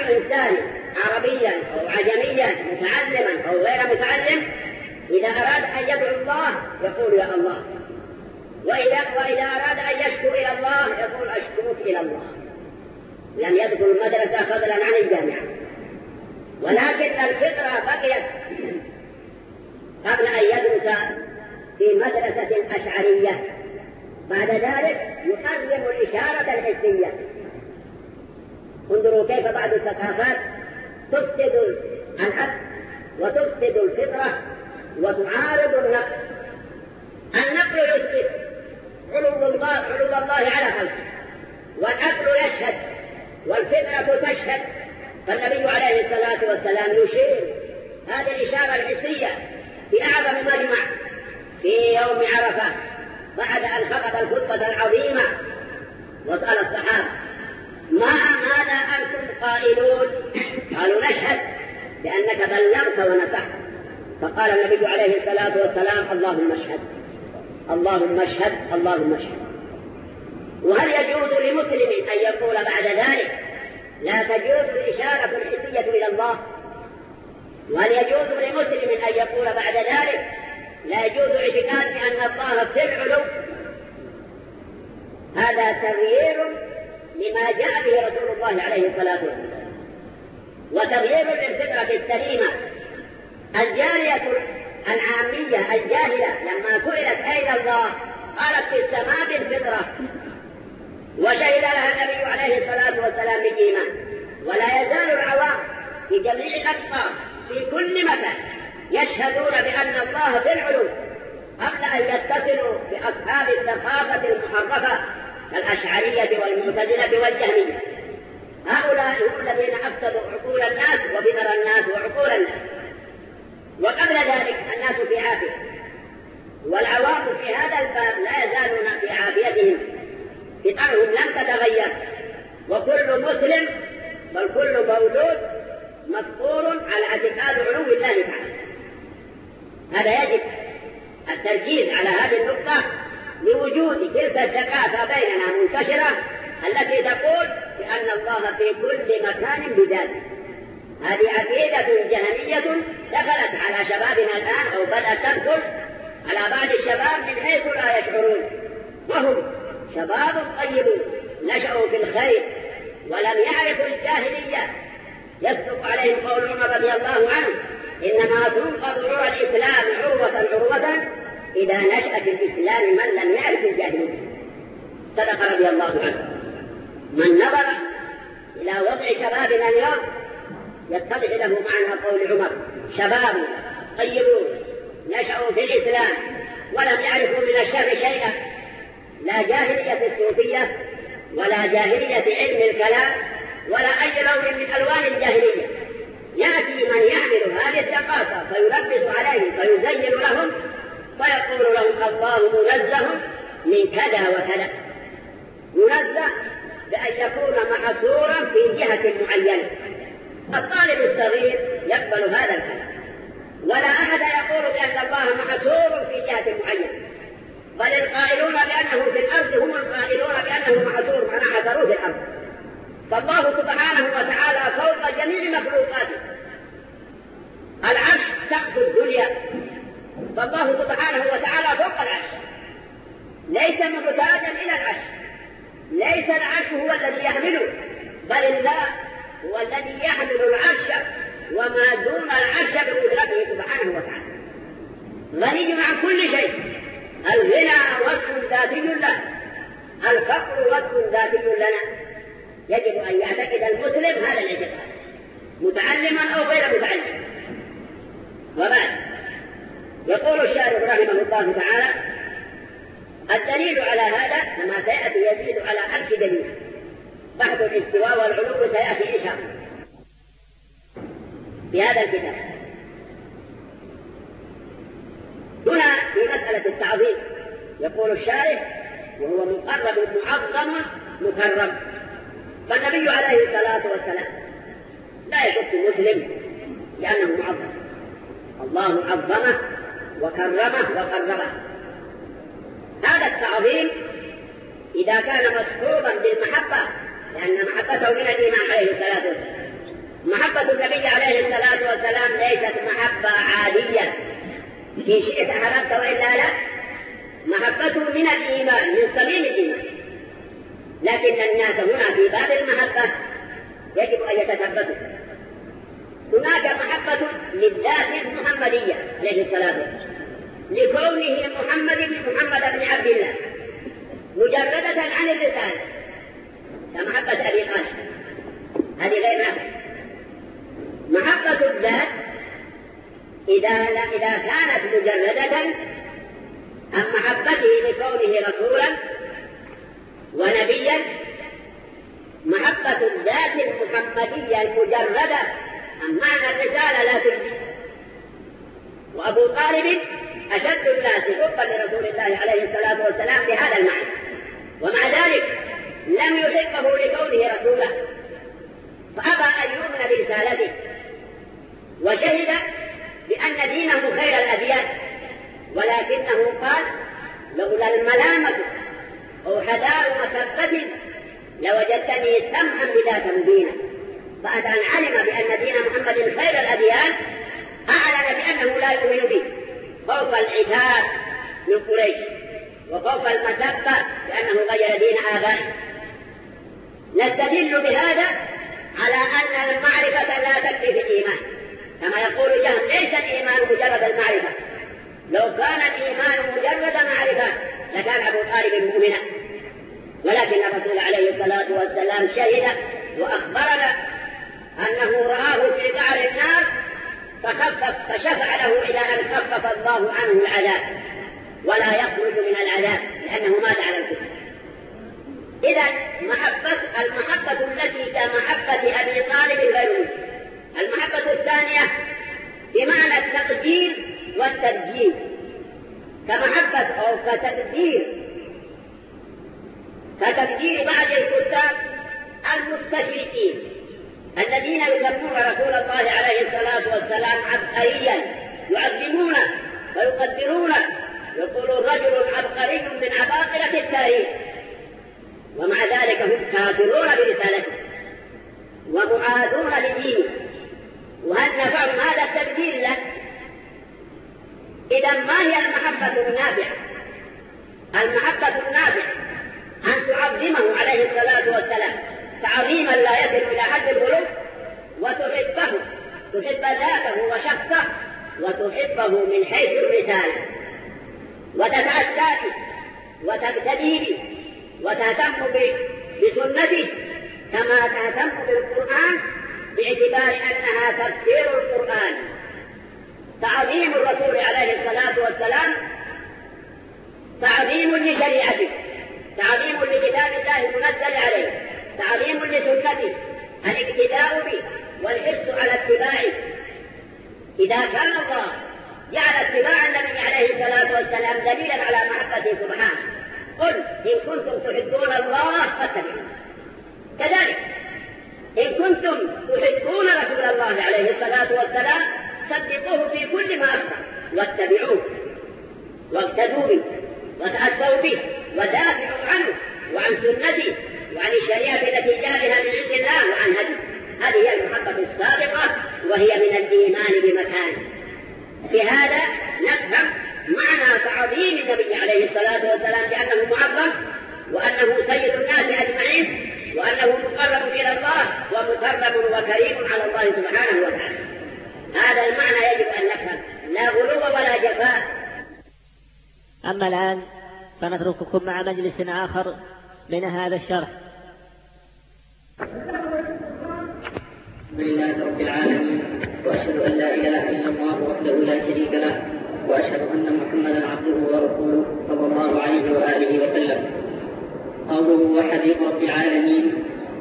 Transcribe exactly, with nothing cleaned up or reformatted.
إنسان عربيا أو عجميا متعلما أو غير متعلم إذا أراد أن يدعو الله يقول يا الله، وإذا, وإذا أراد أن يشكو إلى الله يقول أشكوك إلى الله. لم يدخل المدرسة فضلا عن الجامعة، ولكن الفطرة بقيت قبل أن يدرس في مدرسة أشعرية. بعد ذلك يقدم الإشارة الحسية. انظروا كيف بعض الثقافات تفسد العقل وتفسد الفطرة وتعارض النقل. النقل يثبت علو الله, علو الله على خلقه، والعقل يشهد والفطرة تشهد. فالنبي عليه الصلاة والسلام يشير هذه الإشارة الحسية في أعظم مجمع في يوم عرفة بعد أن خطب الخطبة العظيمة، وسأل الصحابة ما ماذا أنتم قائلون؟ قالوا نشهد بأنك بلغت ونصحت. فقال النبي عليه الصلاة والسلام اللهم اشهد اللهم اشهد اللهم اشهد. وهل يجوز لمسلم أن يقول بعد ذلك لا تجوز الإشارة الحسية إلى الله؟ وهل يجوز لمسلم أن يقول بعد ذلك لا يجوز اعتقاد بأن الله في العلو؟ هذا تغيير لما جاء به رسول الله عليه الصلاة والسلام، وتغيير للفطرة السليمة. الجارية العامية الجاهلة لما سئلت أين الله قالت في السماء بالفطرة، وشهد لها النبي عليه الصلاة والسلام بالإيمان. ولا يزال العوام في جميع الأقطار في كل مكان يشهدون بأن الله في العلو قبل أن يتصلوا بأصحاب الثقافة المحرفة كالأشعرية والمعتزلة والجهمية. هؤلاء هم الذين أفسدوا عقول الناس وفطر الناس وعقول الناس. وقبل ذلك الناس في عافية، والعوام في هذا الباب لا يزالون في عافيتهم، فطرهم لم تتغير، وكل مسلم بل كل مولود مفطور على اعتقاد علو الله تعالى. هذا يجب التركيز على هذه النقطة لوجود تلك الثقافة بيننا منتشرة التي تقول بأن الله في كل مكان بذاته. هذه عقيدة جهمية دخلت على شبابنا الآن أو بدأت تدخل على بعض الشباب من حيث لا يشعرون، وهم شباب طيبون نشأوا في الخير ولم يعرفوا الجاهلية. يصدق عليهم قول عمر رضي الله عنه إنما تنقض عروة الإسلام عروة عروة إذا نشأ في الإسلام من لم يعرف الجاهلية. صدق رضي الله عنه. من نظر إلى وضع شبابنا اليوم يتضح له معنى قول عمر شباب طيبون نشأوا في الإسلام ولم يعرفوا من الشر شيئا، لا جاهلية الصوفية ولا جاهلية علم الكلام ولا أي لون من ألوان الجاهلية. يأتي من يعمل هذه الثقافة فيلبس عليهم فيزين لهم فيقول لهم الله منزه من كذا وكذا، منزه بأن يكون محصورا في جهة معينة. الطالب الصغير يقبل هذا الكلام، ولا أحد يقول بأن الله محصور في جهة معينة، بل القائلون بأنه في الأرض هم القائلون بأنه محصور معنى حصروه في الأرض. فالله سبحانه وتعالى فوق جميع مخلوقاته، العرش سقف الدنيا، فالله سبحانه وتعالى فوق العرش ليس محتاجا إلى العرش. ليس العرش هو الذي يحمله، بل الله هو الذي يحمل العرش وما دون العرش بقدرته سبحانه وتعالى. غني عن كل شيء. الغنى وصف ذاتي له، الفقر وصف ذاتي لنا. يجب أن يعتقد المسلم هذا الاعتقاد متعلما أو غير متعلم. وبعد يقول الشارح رحمه الله تعالى الدليل على هذا كما سيأتي يزيد على ألف دليل. بحث الاستواء والعلو سيأتي إن شاء الله في هذا الكتاب. هنا في مسألة التعظيم يقول الشارح وهو مقرب معظم مكرم. فالنبي عليه الصلاة والسلام لا يشك مسلم لأنه معظم، الله عظمه وكرمه وقربه. هذا التعظيم إذا كان مصحوبا بالمحبة، لأن محبته من الإيمان عليه الصلاة والسلام، النبي عليه الصلاة والسلام ليست محبة عادية إن شئت أحببت وإلا لا، محبته من الإيمان، من صميم الإيمان. لكن الناس هنا في باب المحبة يجب أن يتثبتوا. هناك محبة للذات المحمدية عليه الصلاة والسلام لكونه محمد بن محمد بن عبد الله مجردة عن الرسالة كمحبة أبي طالب، هذه غير نافعة. محبة الذات إذا إذا كانت مجردة عن محبته لكونه رسولا ونبيا، محبة الذات المحمدية المجردة عن معنى الرسالة لا تجزي. وأبو طالب أشد الناس حبا لرسول الله عليه الصلاة والسلام بهذا المعنى، ومع ذلك لم يحبه لكونه رسولا، فأبى أن يؤمن برسالته، وشهد بأن دينه خير الأديان، ولكنه قال لولا الملامة أو حذار مثبة لوجدتني سمحا بذات مبينا. فأن علم بأن دين محمد خير الأديان أعلن بأنه لا يؤمن به خوف العتاب من قريش وخوف المثبة بأنه غير دين آبائه. نستدل بهذا على أن المعرفة لا تكفي في الإيمان، كما يقول جهم ليس الإيمان مجرد المعرفة. لو كان الإيمان مجرد معرفة لكان أبو طالب مؤمنا، ولكن الرسول عليه الصلاة والسلام شهد وأخبرنا أنه رآه في قعر النار فخفف فشفع له إلى أن خفف الله عنه العذاب ولا يخرج من العذاب لأنه مات على الكفر. إذا محبة المحبة التي كمحبة أبي طالب غير ممكن. المحبة الثانية بمعنى التقدير والتبجيل، كمحبة أو كتقدير كتقدير بعض الكتاب المستشرقين الذين يسمون رسول الله عليه الصلاة والسلام عبقريا، يعظمونه ويقدرونه، يقولون رجل عبقري من عباقرة التاريخ، ومع ذلك هم كافرون برسالته ومعادون لدينه. وهل نفعهم هذا التبديل له؟ إذا ما هي المحبة النافعة؟ المحبة النافعة أن تعظمه عليه الصلاة والسلام تعظيما لا يصل إلى حد الغلو، وتحبه، تحب ذاته وشخصه، وتحبه من حيث الرسالة، وتتأسى به وتقتدي به وتهتم بسنته كما تهتم بالقرآن، باعتبار أنها تفسير القرآن. تعظيم الرسول عليه الصلاة والسلام تعظيم لشريعته، تعظيم لكتاب الله المنزل عليه، تعظيم لسنته، الاقتداء به والحرص على اتباعه. إذا كان الله جعل اتباع النبي عليه الصلاة والسلام دليلا على محبته سبحانه، قل إن كنتم تحبون الله فاتبعوه. كذلك إن كنتم تحبون رسول الله عليه الصلاة والسلام صدقوه في كل ما أخبر واتبعوه واقتدوا به وتأسوا به ودافعوا عنه وعن سنته وعن الشريعة التي جاء بها من عند الله وعن هديه. هذه هي المحبة السابقة وهي من الإيمان بمكان. بهذا نفهم معنى تعظيم النبي عليه الصلاة والسلام بأنه معظم، وأنه سيد الناس أجمعين، وأنه مقرب إلى الله ومكرم وكريم على الله سبحانه وتعالى. هذا المعنى يجب أن نفهم، لا غلو ولا جفاء. أما الآن فنترككم مع مجلس آخر من هذا الشرح. الحمد لله رب العالمين، وأشهد أن لا إله إلا الله وحده لا شريك له، وأشهد أن محمدا عبده ورسوله صلى الله عليه وآله وسلم. قوله وحديث رب العالمين